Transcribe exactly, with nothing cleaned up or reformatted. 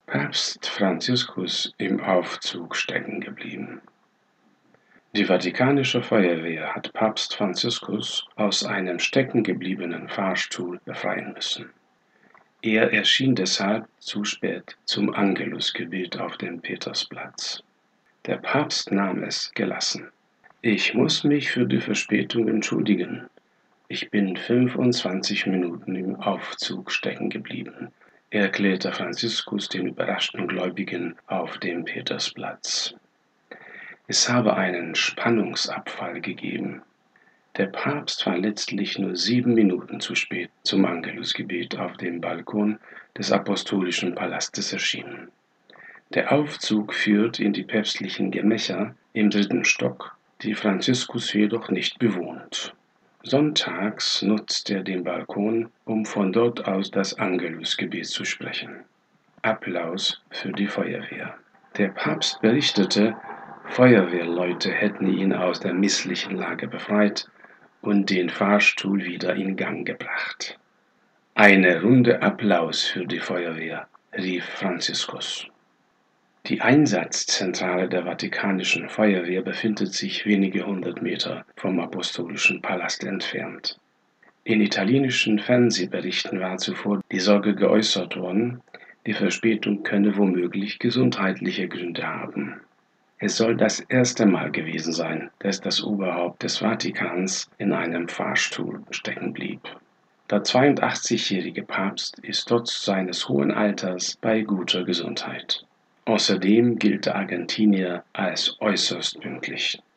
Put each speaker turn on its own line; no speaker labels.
Papst Franziskus im Aufzug stecken geblieben. Die Vatikanische Feuerwehr hat Papst Franziskus aus einem steckengebliebenen Fahrstuhl befreien müssen. Er erschien deshalb zu spät zum Angelusgebet auf dem Petersplatz. Der Papst nahm es gelassen. Ich muss mich für die Verspätung entschuldigen. Ich bin fünfundzwanzig Minuten im Aufzug stecken geblieben, erklärte Franziskus den überraschten Gläubigen auf dem Petersplatz. Es habe einen Spannungsabfall gegeben. Der Papst war letztlich nur sieben Minuten zu spät zum Angelusgebet auf dem Balkon des Apostolischen Palastes erschienen. Der Aufzug führt in die päpstlichen Gemächer im dritten Stock, die Franziskus jedoch nicht bewohnt. Sonntags nutzt er den Balkon, um von dort aus das Angelusgebet zu sprechen. Applaus für die Feuerwehr. Der Papst berichtete, Feuerwehrleute hätten ihn aus der misslichen Lage befreit und den Fahrstuhl wieder in Gang gebracht. Eine Runde Applaus für die Feuerwehr, rief Franziskus. Die Einsatzzentrale der Vatikanischen Feuerwehr befindet sich wenige hundert Meter vom Apostolischen Palast entfernt. In italienischen Fernsehberichten war zuvor die Sorge geäußert worden, die Verspätung könne womöglich gesundheitliche Gründe haben. Es soll das erste Mal gewesen sein, dass das Oberhaupt des Vatikans in einem Fahrstuhl stecken blieb. Der zweiundachtzigjährige Papst ist trotz seines hohen Alters bei guter Gesundheit. Außerdem gilt der Argentinier als äußerst pünktlich.